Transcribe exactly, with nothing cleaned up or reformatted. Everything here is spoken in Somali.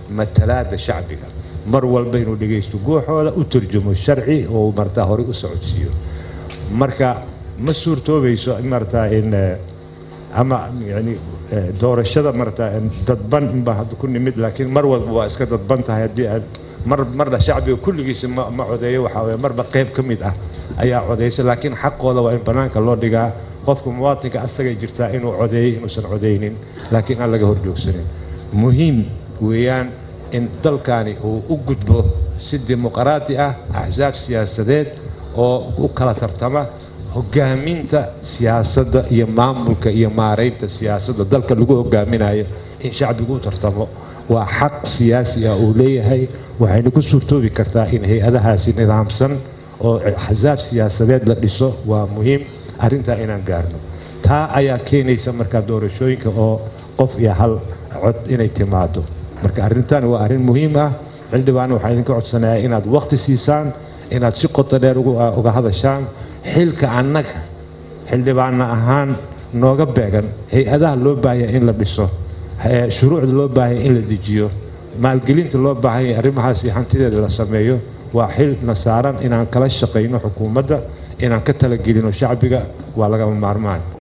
matalaada shacbiga mar walba inuu dhageysto gooxooda u turjumo sharci oo martaa hore u socodsiiyo marka ma suurtoobayso martaa in ama yani doorashada martaa dadban inba hadda ku nimid laakiin mar walba waa iska dadban tahay haddii mar marna shacbiga kulligiisa ma codeeyo waxa weeye marba qayb ka mid ah ayaa codeysa laakiin xaqooda waa in banaanka loo dhigaa qofka muwaadinka asaga jirtaa inuu codeeyo inuusan codeynin laakiin aan laga horjoogsanin muhiim weeyaan in dalkani uu u gudbo si dimuqraadi ah axsaab siyaasadeed oo u kala tartama hogaaminta siyaasadda iyo maamulka iyo maareynta siyaasadda dalka lagu hogaaminayo in shacbigu u tartamo waa xaq siyaasi ah uu leeyahay waxayna ku suurtoobi kartaa in hay-adahaasi nidaamsan oo axsaab siyaasadeed la dhiso waa muhiim arrintaa inaan gaarno taa ayaa keenaysa markaa doorashooyinka oo qof iyo hal cod inay timaado marka arrintan waa arrin muhiim ah xildhibaan waxaan idinka codsanayaa inaad waqti siisaan inaad si qoto dheer uga hadashaan xilka annaga xildhibaanna ahaan nooga beegan hay-adaha loo baahaya in la dhiso shuruucda loo baahaya in la dejiyo maalgelinta loo baahaya arrimahaasi hantideeda la sameeyo waa xil na saaran inaan kala shaqayno xukuumadda inaan ka talagelino shacbiga waa lagama maarmaan